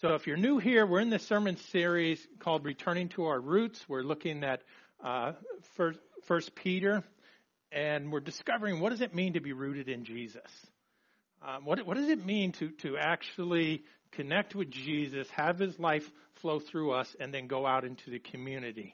So if you're new here, we're in this sermon series called Returning to Our Roots. We're looking at First Peter, and we're discovering what does it mean to be rooted in Jesus? What does it mean to actually connect with Jesus, have his life flow through us, and then go out into the community?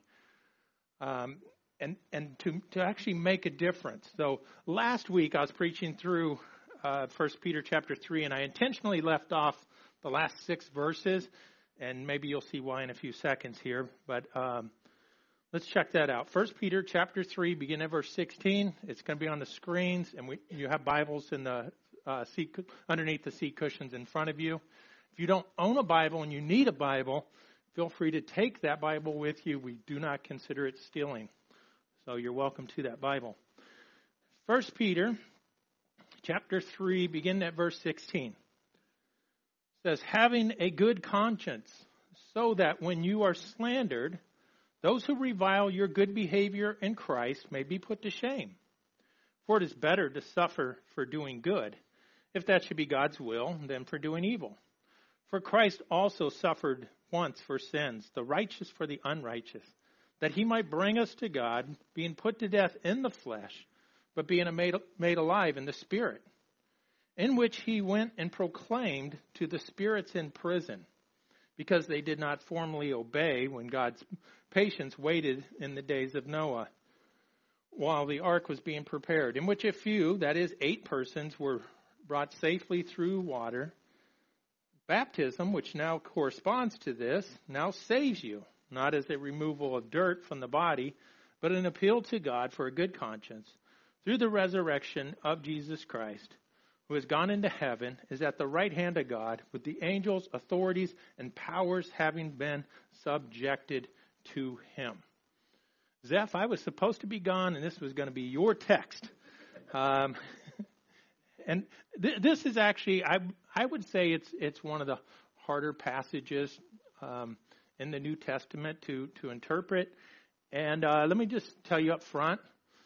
And to actually make a difference. So last week I was preaching through 1 Peter chapter 3, and I intentionally left off the last 6 verses, and maybe you'll see why in a few seconds here. But let's check that out. 1 Peter chapter 3, beginning at verse 16. It's going to be on the screens, and you have Bibles in the seat underneath the seat cushions in front of you. If you don't own a Bible and you need a Bible, feel free to take that Bible with you. We do not consider it stealing. So you're welcome to that Bible. 1 Peter chapter 3, beginning at verse 16. Says, having a good conscience, so that when you are slandered, those who revile your good behavior in Christ may be put to shame. For it is better to suffer for doing good, if that should be God's will, than for doing evil. For Christ also suffered once for sins, the righteous for the unrighteous, that he might bring us to God, being put to death in the flesh, but being made alive in the Spirit, in which he went and proclaimed to the spirits in prison, because they did not formally obey when God's patience waited in the days of Noah, while the ark was being prepared, in which a few, that is 8 persons, were brought safely through water. Baptism, which now corresponds to this, now saves you, not as a removal of dirt from the body, but an appeal to God for a good conscience, through the resurrection of Jesus Christ, who has gone into heaven, is at the right hand of God, with the angels, authorities, and powers having been subjected to him. Zeph, I was supposed to be gone, and this was going to be your text. And this is actually, I would say it's one of the harder passages in the New Testament to interpret. And let me just tell you up front,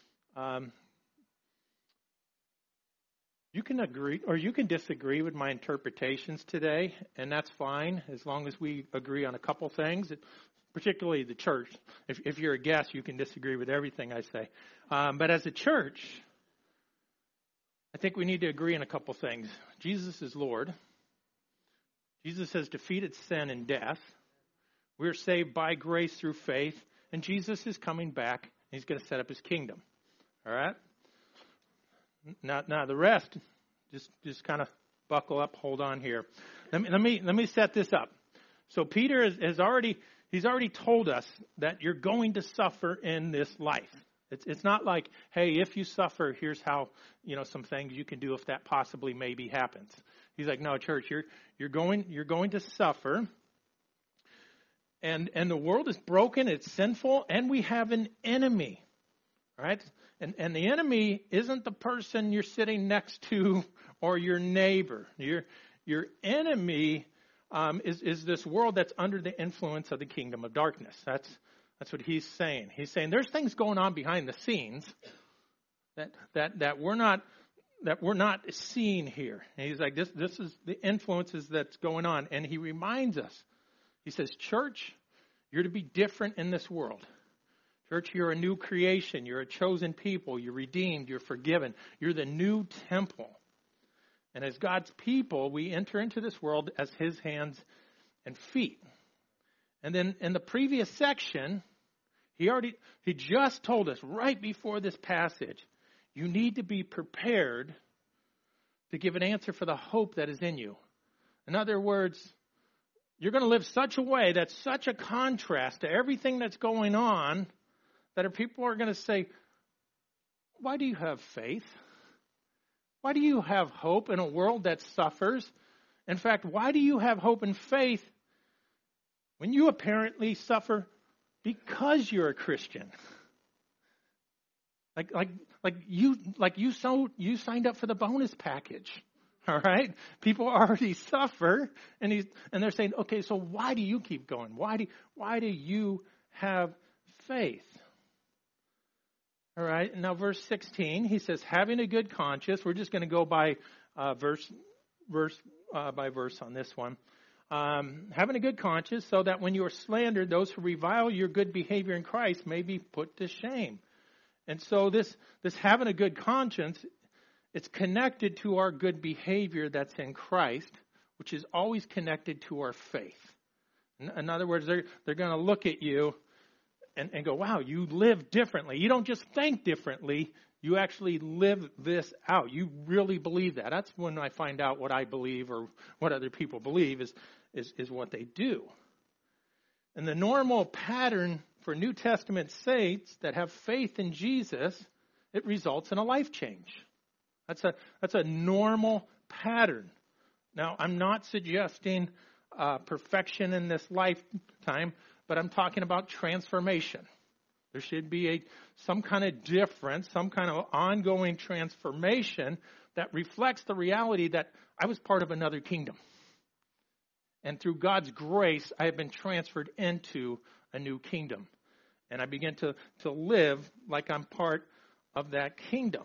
you can agree or you can disagree with my interpretations today, and that's fine as long as we agree on a couple things, particularly the church. If you're a guest, you can disagree with everything I say. But as a church, I think we need to agree on a couple things. Jesus is Lord. Jesus has defeated sin and death. We're saved by grace through faith, and Jesus is coming back, and he's going to set up his kingdom. All right? Now the rest, just kind of buckle up, hold on here. Let me set this up. So Peter has already told us that you're going to suffer in this life. It's not like, hey, if you suffer, here's how, some things you can do if that possibly maybe happens. He's like, no, church, you're going to suffer. And the world is broken, it's sinful, and we have an enemy. Right? And the enemy isn't the person you're sitting next to or your neighbor. Your enemy is this world that's under the influence of the kingdom of darkness. That's what he's saying. He's saying there's things going on behind the scenes that we're not seeing here. And he's like, this is the influences that's going on. And he reminds us. He says, church, you're to be different in this world. Church, you're a new creation. You're a chosen people. You're redeemed. You're forgiven. You're the new temple. And as God's people, we enter into this world as his hands and feet. And then in the previous section, he just told us right before this passage, you need to be prepared to give an answer for the hope that is in you. In other words, you're going to live such a way that's such a contrast to everything that's going on that people are going to say, why do you have faith? Why do you have hope in a world that suffers? In fact, why do you have hope and faith when you apparently suffer because you're a Christian? Like you signed up for the bonus package. All right? People already suffer, and they're saying, okay, so why do you keep going? Why do you have faith? All right, now verse 16, he says, having a good conscience. We're just going to go by verse by verse on this one. having a good conscience, so that when you are slandered, those who revile your good behavior in Christ may be put to shame. And so this having a good conscience, it's connected to our good behavior that's in Christ, which is always connected to our faith. In other words, they're going to look at you and go, wow, you live differently. You don't just think differently. You actually live this out. You really believe that. That's when I find out what I believe or what other people believe is what they do. And the normal pattern for New Testament saints that have faith in Jesus, it results in a life change. That's a normal pattern. Now, I'm not suggesting perfection in this lifetime, but I'm talking about transformation. There should be some kind of difference, some kind of ongoing transformation that reflects the reality that I was part of another kingdom. And through God's grace, I have been transferred into a new kingdom. And I begin to live like I'm part of that kingdom.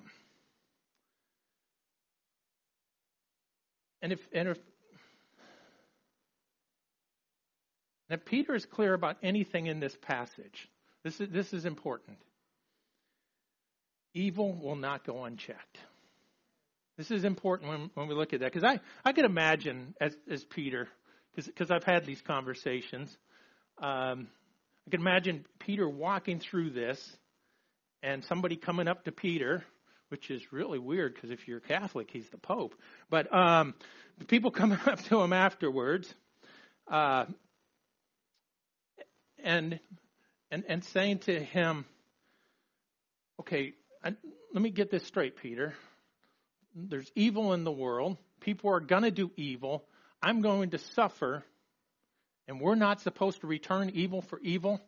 And if Peter is clear about anything in this passage, this is important. Evil will not go unchecked. This is important when we look at that. Because I could imagine, as Peter, because I've had these conversations, I can imagine Peter walking through this and somebody coming up to Peter, which is really weird because if you're Catholic, he's the Pope. But people coming up to him afterwards and saying to him, okay, let me get this straight, Peter. There's evil in the world. People are going to do evil. I'm going to suffer. And we're not supposed to return evil for evil.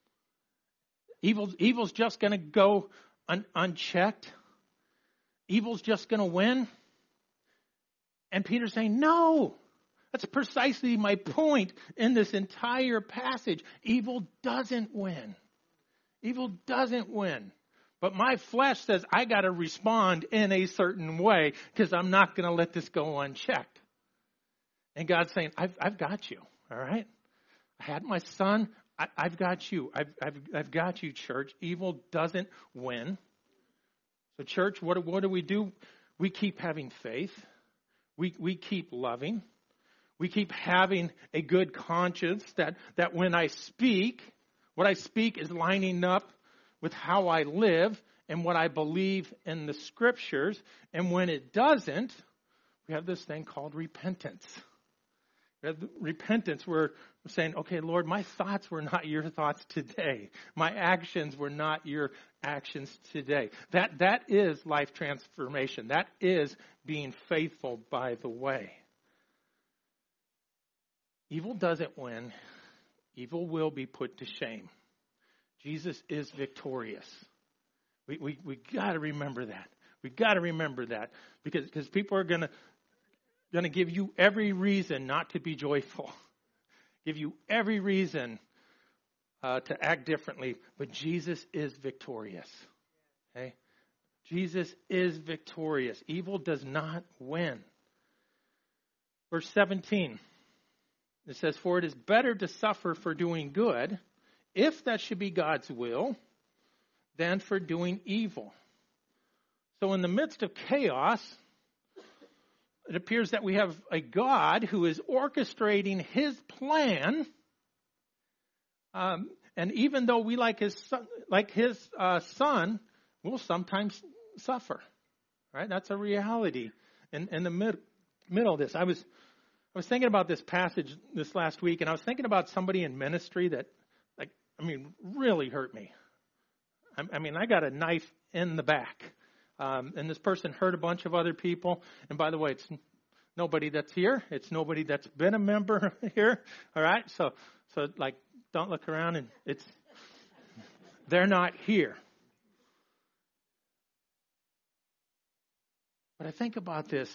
Evil's just going to go unchecked. Evil's just going to win. And Peter's saying, no. That's precisely my point in this entire passage. Evil doesn't win. Evil doesn't win. But my flesh says I got to respond in a certain way because I'm not going to let this go unchecked. And God's saying, I've got you. All right? I had my son. I've got you. I've got you, church. Evil doesn't win. So, church, what do? We keep having faith. We keep loving. We keep having a good conscience that when I speak, what I speak is lining up with how I live and what I believe in the Scriptures. And when it doesn't, we have this thing called repentance. Repentance, we're saying, okay, Lord, my thoughts were not your thoughts today. My actions were not your actions today. That is life transformation. That is being faithful, by the way. Evil doesn't win. Evil will be put to shame. Jesus is victorious. We got to remember that. We got to remember that because people are going to give you every reason not to be joyful. Give you every reason to act differently. But Jesus is victorious. Okay? Jesus is victorious. Evil does not win. Verse 17. It says, for it is better to suffer for doing good, if that should be God's will, than for doing evil. So in the midst of chaos, it appears that we have a God who is orchestrating his plan. And even though we like his son, we'll sometimes suffer. Right? That's a reality in the middle of this. I was thinking about this passage this last week, and I was thinking about somebody in ministry that, really hurt me. I got a knife in the back. And this person hurt a bunch of other people. And by the way, it's nobody that's here. It's nobody that's been a member here. All right? So don't look around and they're not here. But I think about this.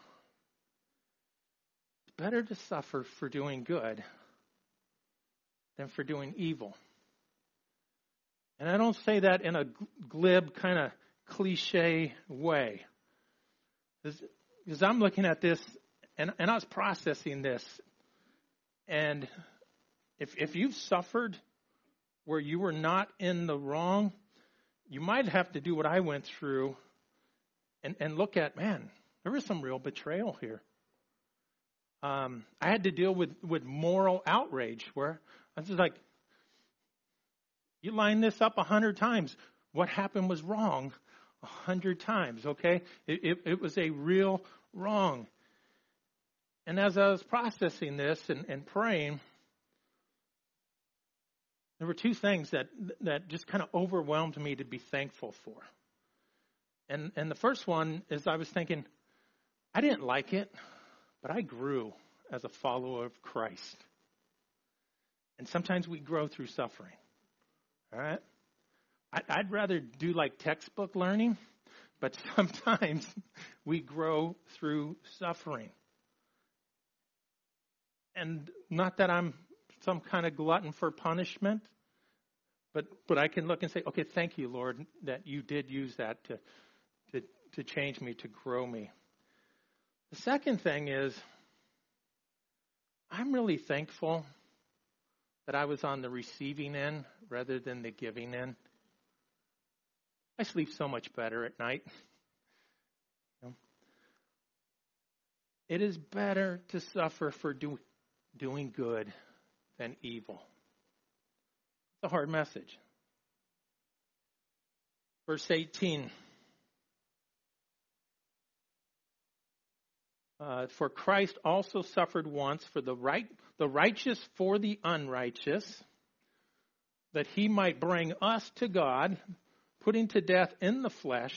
It's better to suffer for doing good than for doing evil. And I don't say that in a glib kind of cliche way. Because I'm looking at this and I was processing this. And if you've suffered where you were not in the wrong, you might have to do what I went through and look at, man, there was some real betrayal here. I had to deal with moral outrage where I was just like, you line this up 100 times. What happened was wrong 100 times, okay? It was a real wrong. And as I was processing this and praying, there were two things that just kind of overwhelmed me to be thankful for. And the first one is I was thinking, I didn't like it, but I grew as a follower of Christ. And sometimes we grow through suffering. All right? I'd rather do like textbook learning, but sometimes we grow through suffering. And not that I'm some kind of glutton for punishment, but I can look and say, okay, thank you, Lord, that you did use that to change me, to grow me. The second thing is, I'm really thankful that I was on the receiving end rather than the giving end. I sleep so much better at night. It is better to suffer for doing good than evil. It's a hard message. Verse 18. For Christ also suffered once for the righteous for the unrighteous, that he might bring us to God, putting to death in the flesh,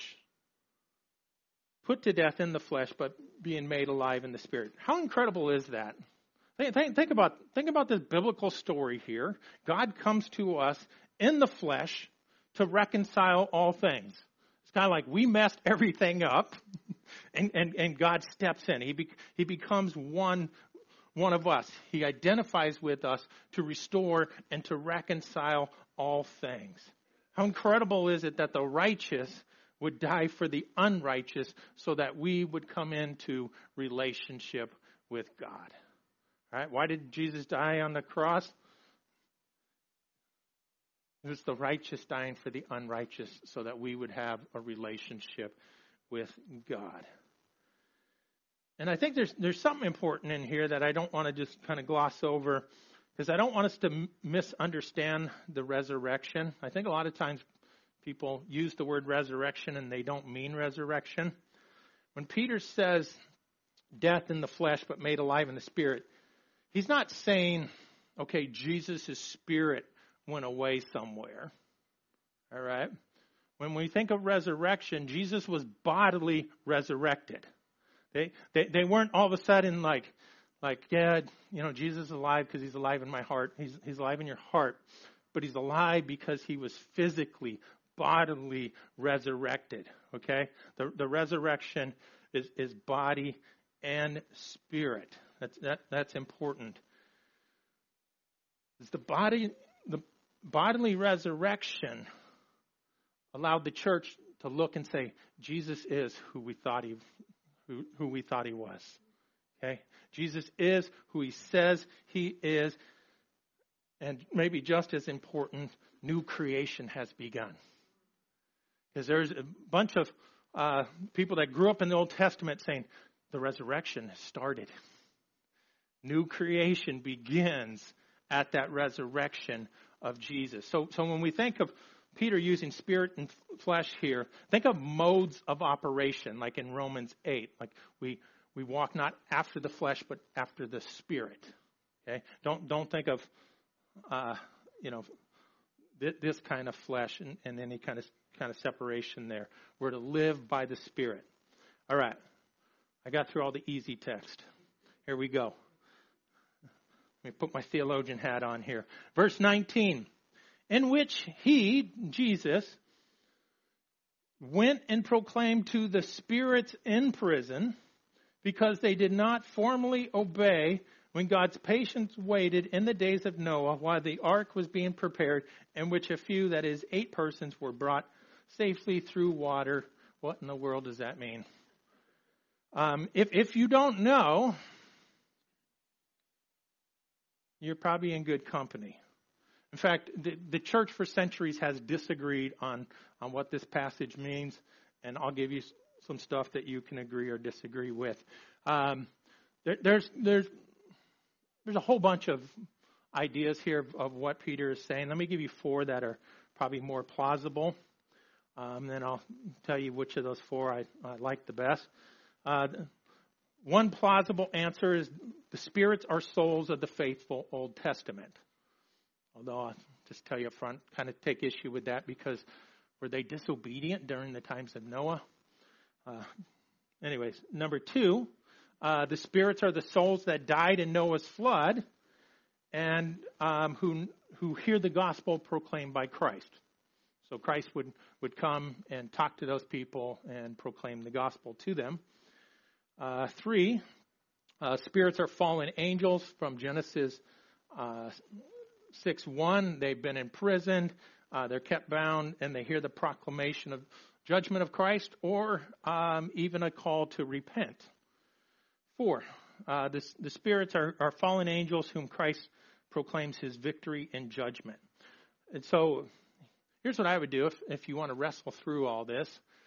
but being made alive in the Spirit. How incredible is that? Think about this biblical story here. God comes to us in the flesh to reconcile all things. It's kind of like we messed everything up, and God steps in. He becomes one of us. He identifies with us to restore and to reconcile all things. How incredible is it that the righteous would die for the unrighteous so that we would come into relationship with God. All right? Why did Jesus die on the cross? It was the righteous dying for the unrighteous so that we would have a relationship with God. And I think there's something important in here that I don't want to just kind of gloss over, because I don't want us to misunderstand the resurrection. I think a lot of times people use the word resurrection and they don't mean resurrection. When Peter says death in the flesh but made alive in the Spirit, he's not saying, okay, Jesus' spirit went away somewhere. All right? When we think of resurrection, Jesus was bodily resurrected. They weren't all of a sudden like, yeah, Jesus is alive because he's alive in my heart. He's alive in your heart. But he's alive because he was physically, bodily resurrected. Okay? The resurrection is body and spirit. That's important. It's the bodily resurrection allowed the church to look and say, Jesus is who we thought he was. Okay? Jesus is who he says he is. And maybe just as important, new creation has begun. Because there's a bunch of people that grew up in the Old Testament saying, the resurrection has started. New creation begins at that resurrection of Jesus. So when we think of Peter using spirit and flesh here, think of modes of operation, like in Romans 8. Like we walk not after the flesh, but after the Spirit. Okay? Don't think of this kind of flesh and any kind of separation there. We're to live by the Spirit. All right. I got through all the easy text. Here we go. Let me put my theologian hat on here. Verse 19. In which he, Jesus, went and proclaimed to the spirits in prison, because they did not formally obey when God's patience waited in the days of Noah while the ark was being prepared, in which a few, that is 8 persons, were brought safely through water. What in the world does that mean? If you don't know, you're probably in good company. In fact, the church for centuries has disagreed on what this passage means, and I'll give you some stuff that you can agree or disagree with. There's a whole bunch of ideas here of what Peter is saying. Let me give you 4 that are probably more plausible. Then I'll tell you which of those 4 I like the best. One plausible answer is the spirits are souls of the faithful Old Testament. Although I'll just tell you up front, kind of take issue with that because were they disobedient during the times of Noah? Anyways, number 2, the spirits are the souls that died in Noah's flood and who hear the gospel proclaimed by Christ. So Christ would come and talk to those people and proclaim the gospel to them. 3, spirits are fallen angels from Genesis 6:1. They've been imprisoned, they're kept bound, and they hear the proclamation of judgment of Christ or even a call to repent. 4, the spirits are fallen angels whom Christ proclaims his victory in judgment. And so here's what I would do if you want to wrestle through all this.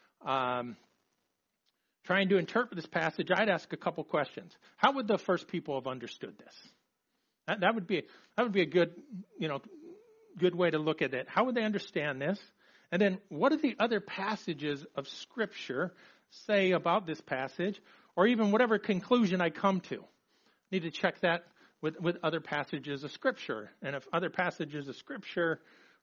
Trying to interpret this passage, I'd ask a couple questions. How would the first people have understood this? That would be a good way to look at it. How would they understand this? And then what do the other passages of Scripture say about this passage, or even whatever conclusion I come to? I need to check that with other passages of Scripture. And if other passages of Scripture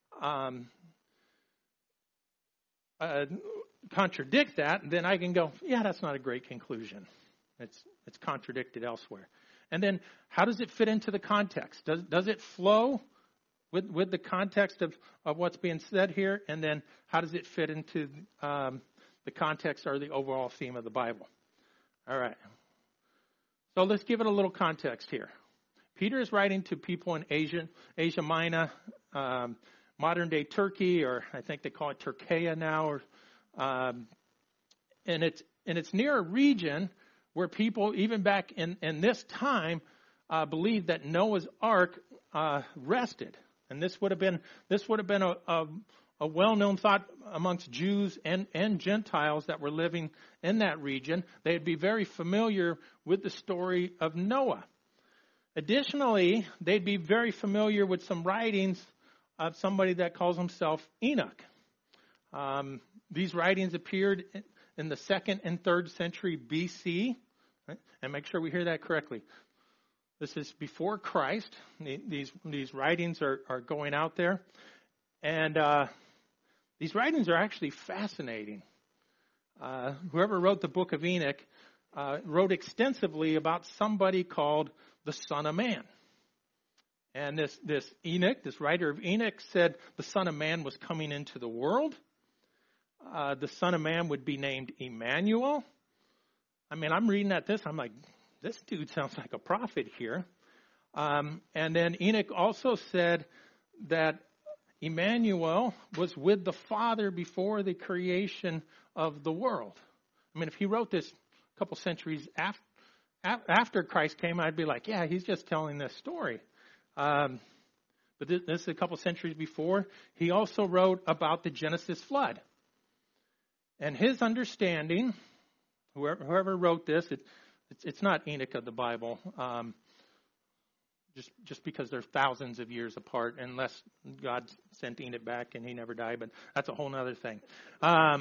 contradict that, then I can go, yeah, that's not a great conclusion. It's contradicted elsewhere. And then how does it fit into the context? Does it flow with the context of what's being said here? And then how does it fit into the context or the overall theme of the Bible? All right. So let's give it a little context here. Peter is writing to people in Asia Minor, modern day Turkey, or I think they call it Turkey now, and it's near a region where people, even back in this time, believed that Noah's Ark rested, and this would have been a well-known thought amongst Jews and Gentiles that were living in that region. They'd be very familiar with the story of Noah. Additionally, they'd be very familiar with some writings of somebody that calls himself Enoch. These writings appeared in the 2nd and 3rd century BC. Right? And make sure we hear that correctly. This is before Christ. These writings are going out there. And these writings are actually fascinating. Whoever wrote the book of Enoch wrote extensively about somebody called the Son of Man. And this Enoch, this writer of Enoch, said the Son of Man was coming into the world. The Son of Man would be named Emmanuel. I mean, I'm reading at this, I'm like, this dude sounds like a prophet here. And then Enoch also said that Emmanuel was with the Father before the creation of the world. I mean, if he wrote this a couple centuries after Christ came, I'd be like, yeah, he's just telling this story. But this is a couple centuries before. He also wrote about the Genesis flood. And his understanding, whoever wrote this, it's not Enoch of the Bible, just because they're thousands of years apart, unless God sent Enoch back and he never died, but that's a whole other thing. But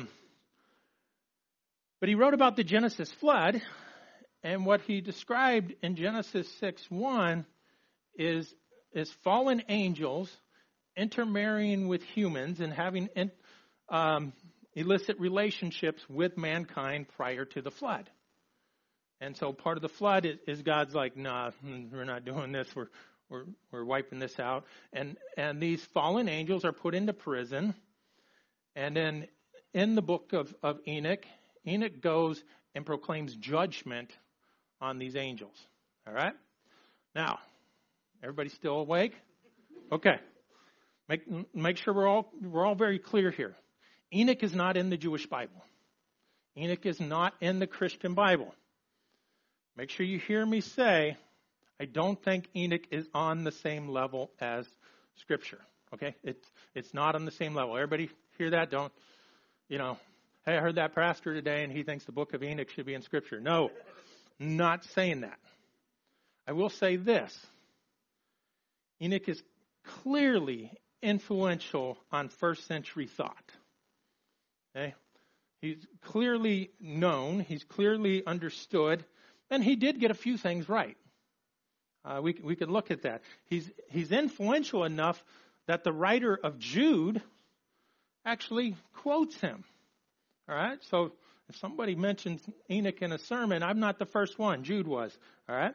he wrote about the Genesis flood, and what he described in Genesis 6:1 is fallen angels intermarrying with humans and having illicit relationships with mankind prior to the flood. And so part of the flood is God's like, nah, we're not doing this. We're wiping this out. And these fallen angels are put into prison. And then in the book of Enoch, Enoch goes and proclaims judgment on these angels. All right? Now, everybody still awake? Okay. Make sure we're all very clear here. Enoch is not in the Jewish Bible. Enoch is not in the Christian Bible. Make sure you hear me say, I don't think Enoch is on the same level as Scripture. Okay? It's not on the same level. Everybody hear that? Don't, hey, I heard that pastor today and he thinks the book of Enoch should be in Scripture. No, not saying that. I will say this. Enoch is clearly influential on first century thought. Okay? He's clearly known. He's clearly understood. And he did get a few things right. We could look at that. He's influential enough that the writer of Jude actually quotes him. All right? So if somebody mentions Enoch in a sermon, I'm not the first one. Jude was. All right?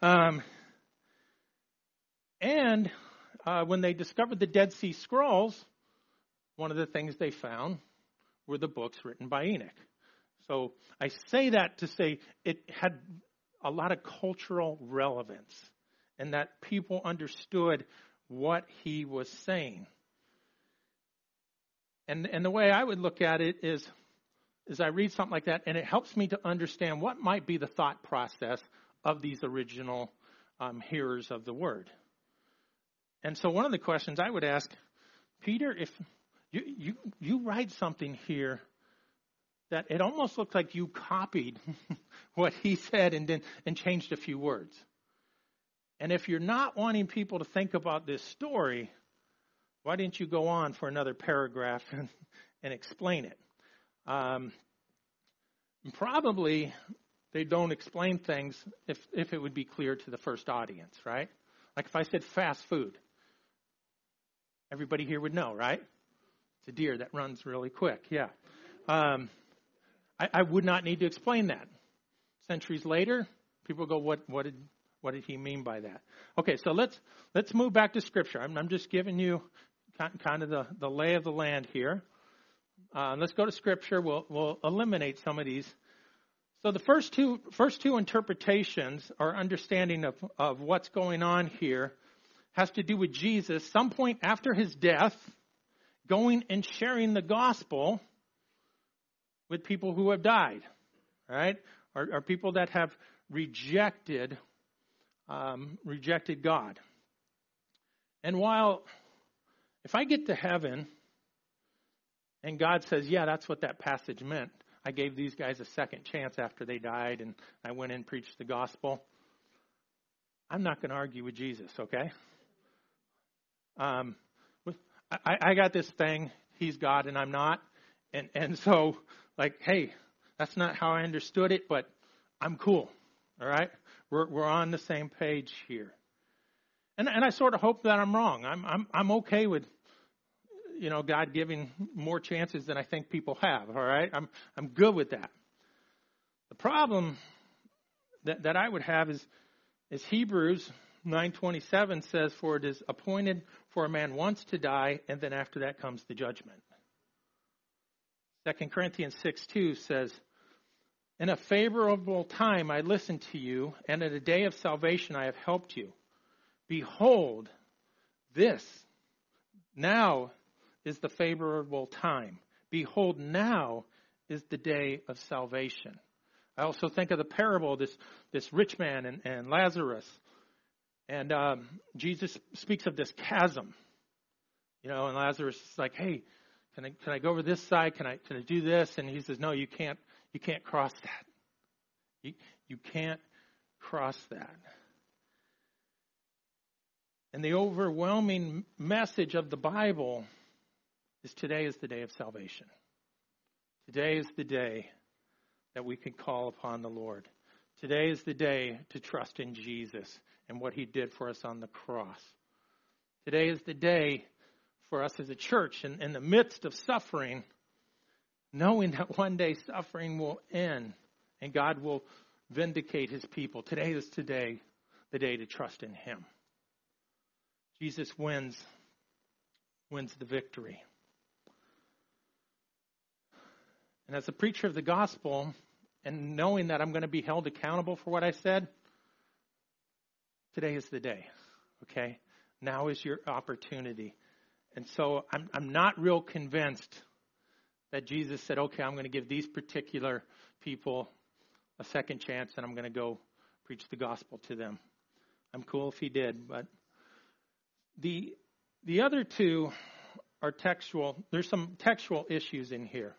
And when they discovered the Dead Sea Scrolls, one of the things they found were the books written by Enoch. So I say that to say it had a lot of cultural relevance and that people understood what he was saying. And the way I would look at it is I read something like that, and it helps me to understand what might be the thought process of these original hearers of the word. And so one of the questions I would ask, Peter, if you write something here that it almost looks like you copied what he said and changed a few words. And if you're not wanting people to think about this story, why didn't you go on for another paragraph and explain it? Probably they don't explain things if it would be clear to the first audience, right? Like if I said fast food, everybody here would know, right? It's a deer that runs really quick, yeah. I would not need to explain that. Centuries later, people go, what did he mean by that? Okay, so let's move back to Scripture. I'm just giving you kind of the lay of the land here. Let's go to Scripture. We'll eliminate some of these. So the first two interpretations or understanding of what's going on here has to do with Jesus, some point after his death, going and sharing the gospel with people who have died, right? Or people that have rejected God. And while if I get to heaven and God says, yeah, that's what that passage meant, I gave these guys a second chance after they died and I went in and preached the gospel, I'm not going to argue with Jesus, okay? I got this thing, he's God and I'm not. And so, like, hey, that's not how I understood it, but I'm cool, all right? We're on the same page here. And I sort of hope that I'm wrong. I'm okay with, God giving more chances than I think people have, all right? I'm good with that. The problem that I would have is Hebrews 9:27 says, for it is appointed for a man once to die, and then after that comes the judgment. 2 Corinthians 6:2 says, in a favorable time I listened to you, and at a day of salvation I have helped you. Behold, this now is the favorable time. Behold, now is the day of salvation. I also think of the parable, this rich man and Lazarus. And Jesus speaks of this chasm. And Lazarus is like, hey, can I go over this side? Can I do this? And he says, no, you can't cross that. You can't cross that. And the overwhelming message of the Bible is today is the day of salvation. Today is the day that we can call upon the Lord. Today is the day to trust in Jesus and what he did for us on the cross. Today is the day for us as a church in the midst of suffering, knowing that one day suffering will end and God will vindicate his people. Today is the day to trust in him. Jesus wins the victory. And as a preacher of the gospel, and knowing that I'm going to be held accountable for what I said, today is the day, okay? Now is your opportunity. And so I'm not real convinced that Jesus said, okay, I'm going to give these particular people a second chance and I'm going to go preach the gospel to them. I'm cool if he did. But the other two are textual. There's some textual issues in here.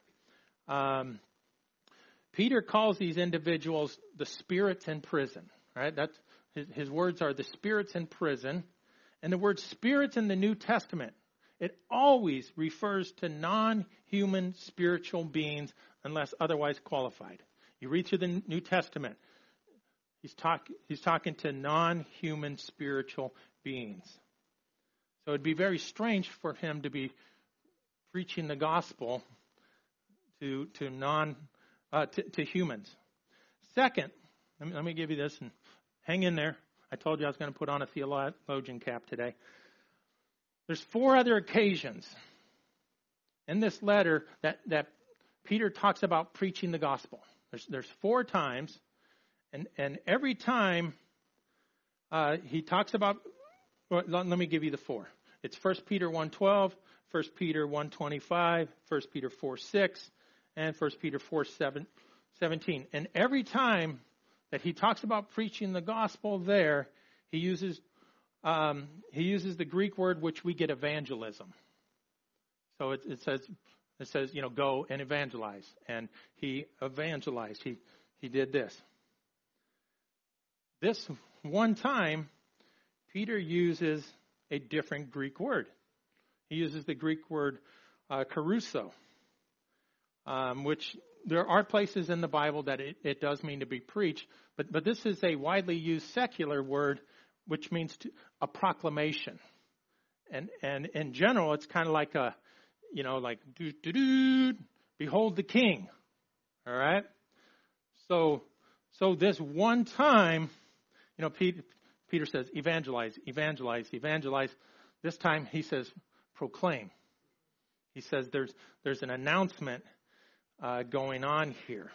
Peter calls these individuals the spirits in prison. Right? That's his words are the spirits in prison. And the word spirits in the New Testament, it always refers to non-human spiritual beings unless otherwise qualified. You read through the New Testament, he's talking to non-human spiritual beings. So it'd be very strange for him to be preaching the gospel to humans. Second, let me give you this and hang in there. I told you I was going to put on a theologian cap today. There's 4 other occasions in this letter that Peter talks about preaching the gospel. There's 4 times, and every time he talks about. Well, let me give you the 4. It's 1 Peter 1:12, 1 Peter 1:25, 1 Peter 4:6, and 1 Peter 4:17. And every time that he talks about preaching the gospel there, he uses the Greek word which we get evangelism. So it says go and evangelize, and he evangelized. He did this. This one time, Peter uses a different Greek word. He uses the Greek word caruso, which there are places in the Bible that it does mean to be preached, but this is a widely used secular word, which means a proclamation. And in general, it's kind of like like behold the king. All right. So this one time, Peter says evangelize, evangelize, evangelize. This time he says proclaim. He says there's an announcement going on here.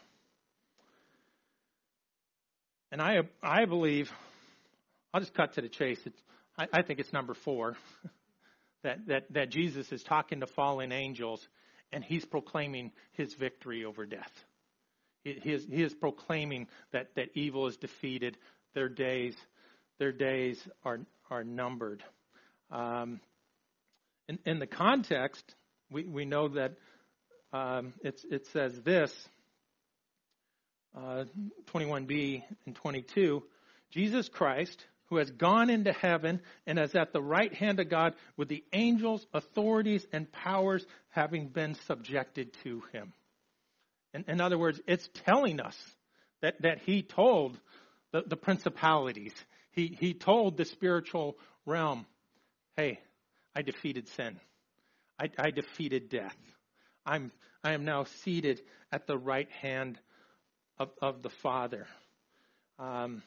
And I believe, I'll just cut to the chase. I think it's number 4, that Jesus is talking to fallen angels, and he's proclaiming his victory over death. He is proclaiming that evil is defeated. Their days are numbered. In the context, we know that it says this, 21b and 22, Jesus Christ, who has gone into heaven and is at the right hand of God with the angels, authorities, and powers having been subjected to him. In other words, it's telling us that he told the principalities, he told the spiritual realm, hey, I defeated sin. I defeated death. I am now seated at the right hand of the Father. And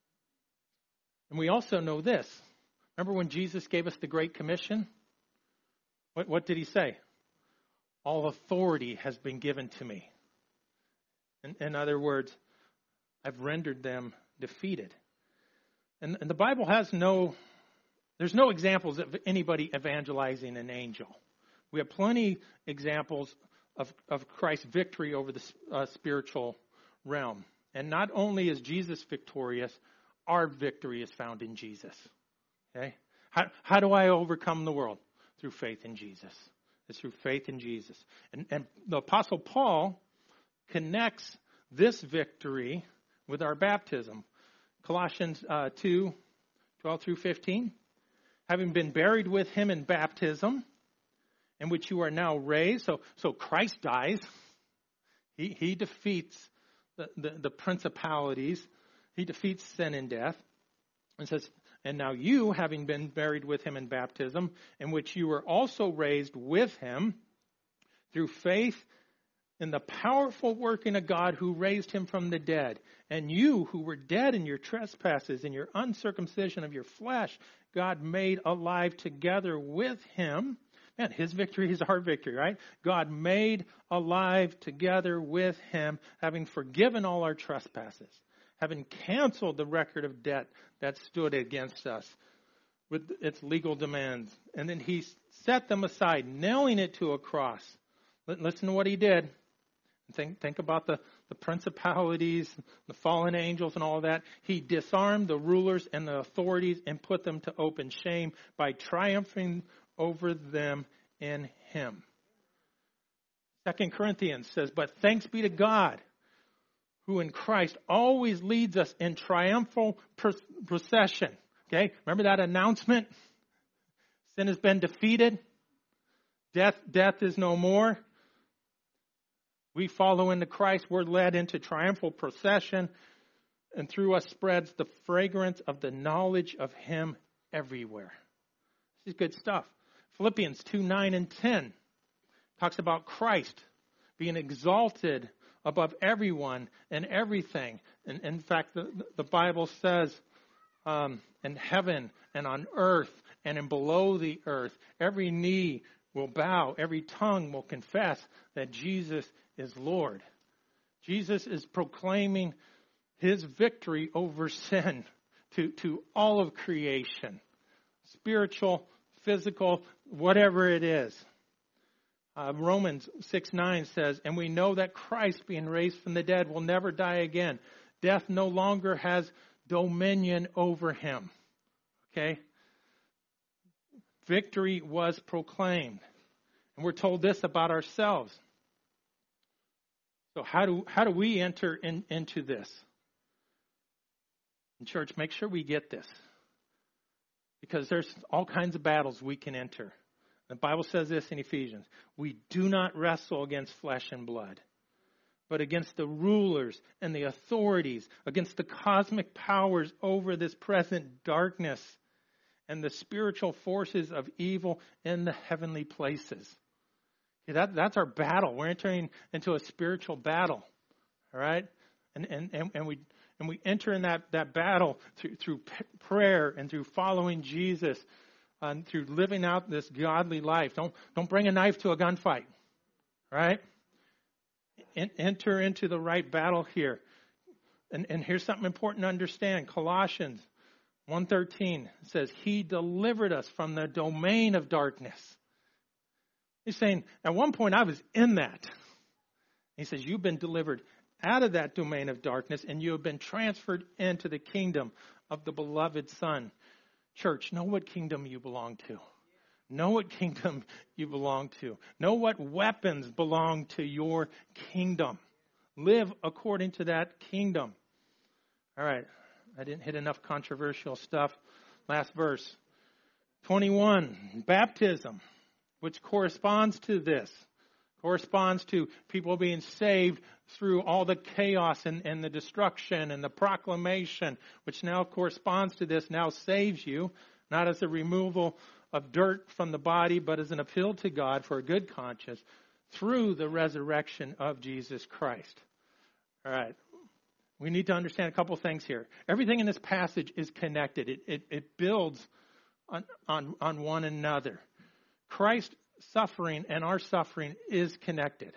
we also know this. Remember when Jesus gave us the Great Commission? What did he say? All authority has been given to me. In other words, I've rendered them defeated. And the Bible has there's no examples of anybody evangelizing an angel. We have plenty examples of Christ's victory over the spiritual realm. And not only is Jesus victorious, our victory is found in Jesus. Okay? How do I overcome the world? Through faith in Jesus. It's through faith in Jesus. And the Apostle Paul connects this victory with our baptism. Colossians 2:12 through 15. Having been buried with him in baptism, in which you are now raised. So Christ dies. He defeats the principalities. He defeats sin and death. And says, and now you, having been buried with him in baptism, in which you were also raised with him through faith in the powerful working of God who raised him from the dead. And you who were dead in your trespasses and your uncircumcision of your flesh, God made alive together with him. Man, his victory is our victory, right? God made alive together with him, having forgiven all our trespasses, having canceled the record of debt that stood against us with its legal demands. And then he set them aside, nailing it to a cross. Listen to what he did. Think about the principalities, the fallen angels and all that. He disarmed the rulers and the authorities and put them to open shame by triumphing over them in him. 2 Corinthians says, but thanks be to God, who in Christ always leads us in triumphal procession. Okay, remember that announcement? Sin has been defeated. Death is no more. We follow into Christ. We're led into triumphal procession. And through us spreads the fragrance of the knowledge of him everywhere. This is good stuff. Philippians 2:9 and 10 talks about Christ being exalted above everyone and everything. And in fact, the Bible says in heaven and on earth and in below the earth, every knee will bow, every tongue will confess that Jesus is Lord. Jesus is proclaiming his victory over sin to all of creation, spiritual, physical, whatever it is. Romans 6:9 says, and we know that Christ, being raised from the dead, will never die again. Death no longer has dominion over him. Okay? Victory was proclaimed. And we're told this about ourselves. So how do we enter into this? In church, make sure we get this. Because there's all kinds of battles we can enter. The Bible says this in Ephesians. We do not wrestle against flesh and blood, but against the rulers and the authorities, against the cosmic powers over this present darkness and the spiritual forces of evil in the heavenly places. Okay, that's our battle. We're entering into a spiritual battle. All right? And we enter in that battle through prayer and through following Jesus and through living out this godly life. Don't bring a knife to a gunfight. Right? Enter into the right battle here. And here's something important to understand. Colossians 1:13 says, he delivered us from the domain of darkness. He's saying, at one point I was in that. He says, you've been delivered out of that domain of darkness and you have been transferred into the kingdom of the beloved Son. Church, know what kingdom you belong to. Know what kingdom you belong to. Know what weapons belong to your kingdom. Live according to that kingdom. All right. I didn't hit enough controversial stuff. Last verse. 21. Baptism, which corresponds to this. Corresponds to people being saved through all the chaos and the destruction and the proclamation, which now corresponds to this, now saves you, not as a removal of dirt from the body, but as an appeal to God for a good conscience through the resurrection of Jesus Christ. All right. We need to understand a couple things here. Everything in this passage is connected. It builds on one another. Christ's suffering and our suffering is connected.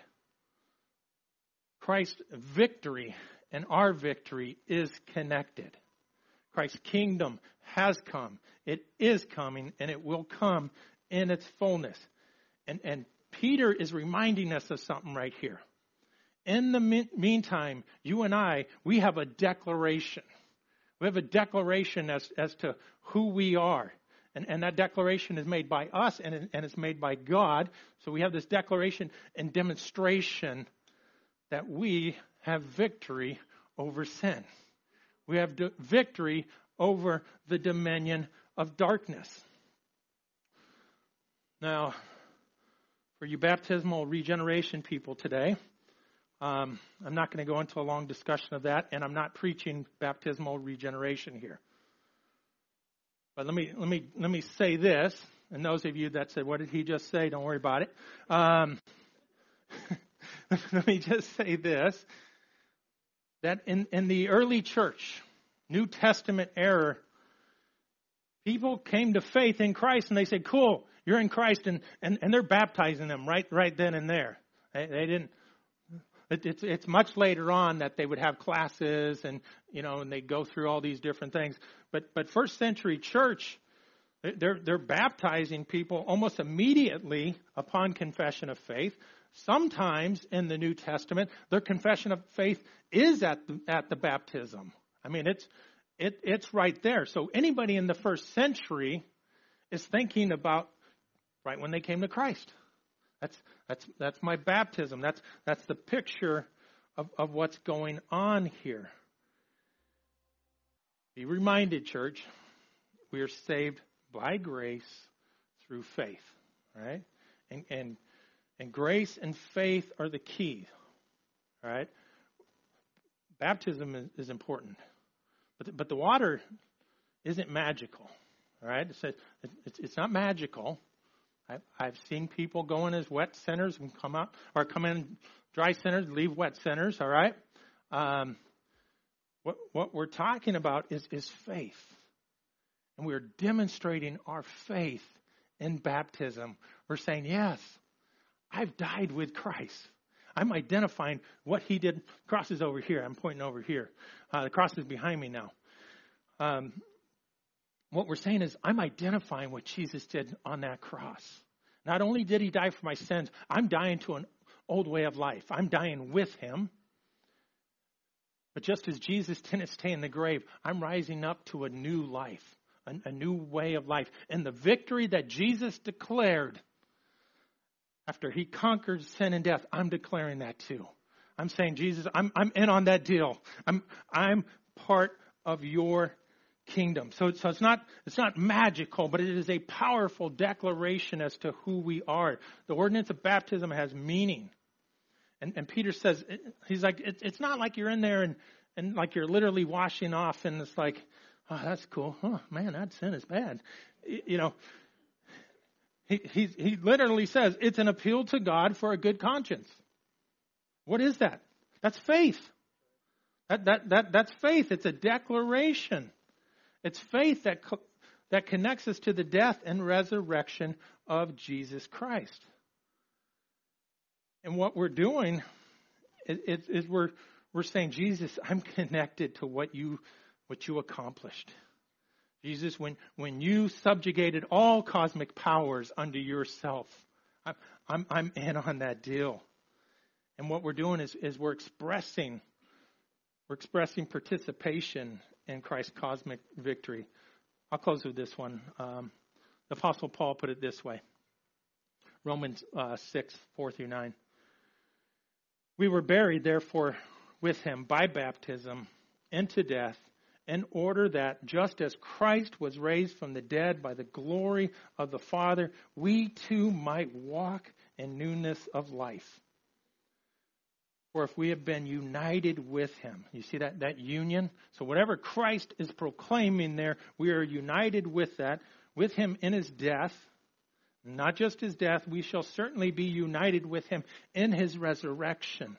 Christ's victory and our victory is connected. Christ's kingdom has come. It is coming, and it will come in its fullness. And Peter is reminding us of something right here. In the meantime, you and I, we have a declaration. We have a declaration as to who we are. And that declaration is made by us and it's made by God. So we have this declaration and demonstration that we have victory over sin. We have victory over the dominion of darkness. Now, for you baptismal regeneration people today, I'm not going to go into a long discussion of that, and I'm not preaching baptismal regeneration here. But let me say this, and those of you that said, "What did he just say?" Don't worry about it. Let me just say this: that in the early church, New Testament era, people came to faith in Christ, and they said, "Cool, you're in Christ," and they're baptizing them right then and there. They didn't. It's much later on that they would have classes and they'd go through all these different things. But first century church, they're baptizing people almost immediately upon confession of faith. Sometimes in the New Testament, their confession of faith is at the baptism. I mean, it's right there. So anybody in the first century is thinking about right when they came to Christ. That's my baptism. That's the picture of what's going on here. Be reminded, church, we are saved by grace through faith, right? And grace and faith are the key, right? Baptism is important, but the water isn't magical, right? It's not magical. I've seen people go in as wet centers and come out, or come in dry centers, leave wet centers, all right? What we're talking about is faith. And we're demonstrating our faith in baptism. We're saying, yes, I've died with Christ. I'm identifying what he did. Cross is over here. I'm pointing over here. The cross is behind me now. What we're saying is I'm identifying what Jesus did on that cross. Not only did he die for my sins, I'm dying to an old way of life. I'm dying with him. But just as Jesus didn't stay in the grave, I'm rising up to a new life, a new way of life. And the victory that Jesus declared after he conquered sin and death, I'm declaring that too. I'm saying, Jesus, I'm in on that deal. I'm part of your kingdom. So it's not magical, but it is a powerful declaration as to who we are. The ordinance of baptism has meaning. And Peter says, he's like, it's not like you're in there and like you're literally washing off and it's like, oh, that's cool. Oh, man, that sin is bad. You know, he literally says it's an appeal to God for a good conscience. What is that? That's faith. That's faith. It's a declaration. It's faith that connects us to the death and resurrection of Jesus Christ. And what we're doing is we're saying, Jesus, I'm connected to what you accomplished. Jesus, when you subjugated all cosmic powers unto yourself, I'm in on that deal. And what we're doing is we're expressing participation in Christ's cosmic victory. I'll close with this one. The Apostle Paul put it this way. Romans 6, 4 through 9. We were buried, therefore, with him by baptism into death, in order that just as Christ was raised from the dead by the glory of the Father, we too might walk in newness of life. For if we have been united with him, you see that union? So whatever Christ is proclaiming there, we are united with that, with him in his death. Not just his death, we shall certainly be united with him in his resurrection.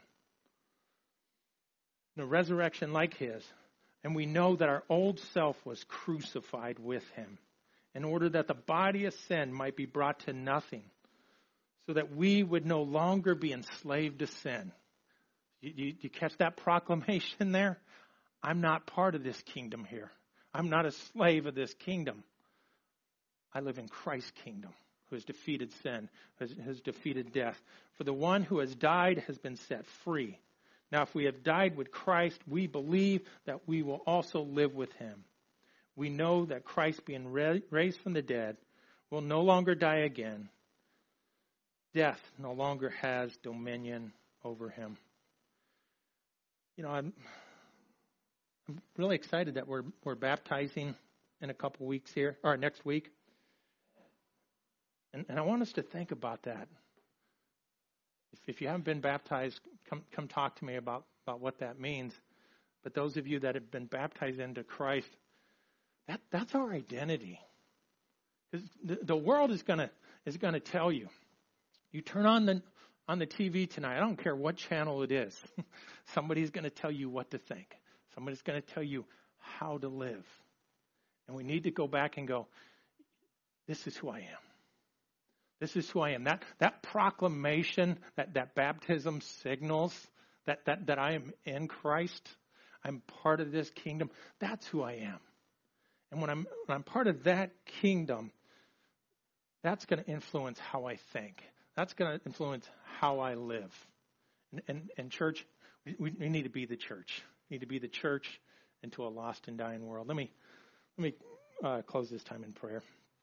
The resurrection like his. And we know that our old self was crucified with him in order that the body of sin might be brought to nothing, so that we would no longer be enslaved to sin. You catch that proclamation there? I'm not part of this kingdom here. I'm not a slave of this kingdom. I live in Christ's kingdom, who has defeated sin, has defeated death. For the one who has died has been set free. Now, if we have died with Christ, we believe that we will also live with him. We know that Christ, being raised from the dead, will no longer die again. Death no longer has dominion over him. You know, I'm really excited that we're baptizing in a couple weeks here, or next week. And I want us to think about that. If you haven't been baptized, come talk to me about what that means. But those of you that have been baptized into Christ, that's our identity. Because the world is gonna tell you. You turn on the TV tonight. I don't care what channel it is. Somebody's going to tell you what to think. Somebody's going to tell you how to live. And we need to go back and go, this is who I am. This is who I am. That proclamation, that baptism signals that I am in Christ. I'm part of this kingdom. That's who I am. And when I'm part of that kingdom, that's going to influence how I think. that's going to influence how I live. And church, we need to be the church. We need to be the church into a lost and dying world. Let me close this time in prayer.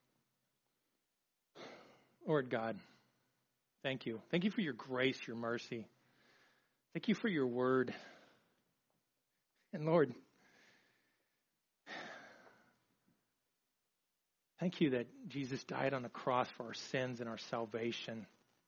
Lord God, thank you. Thank you for your grace, your mercy. Thank you for your word. And Lord, thank you that Jesus died on the cross for our sins and our salvation.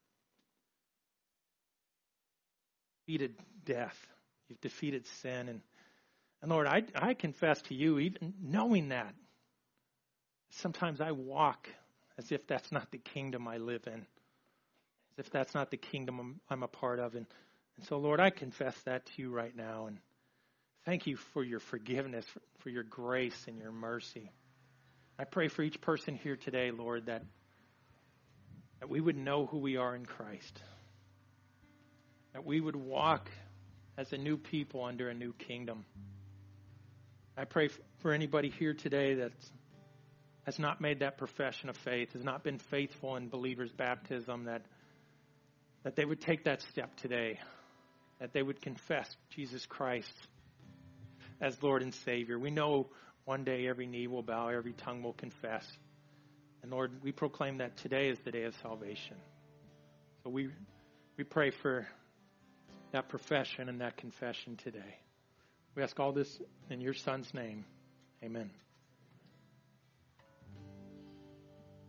Defeated death. You've defeated sin. And Lord, I confess to you, even knowing that, sometimes I walk as if that's not the kingdom I live in, as if that's not the kingdom I'm a part of. And so, Lord, I confess that to you right now. And thank you for your forgiveness, for your grace and your mercy. I pray for each person here today, Lord, that we would know who we are in Christ, that we would walk as a new people under a new kingdom. I pray for anybody here today that has not made that profession of faith, has not been faithful in believers' baptism, that they would take that step today, that they would confess Jesus Christ as Lord and Savior. We know one day every knee will bow, every tongue will confess. And Lord, we proclaim that today is the day of salvation. So we pray for that profession and that confession today. We ask all this in your Son's name. Amen.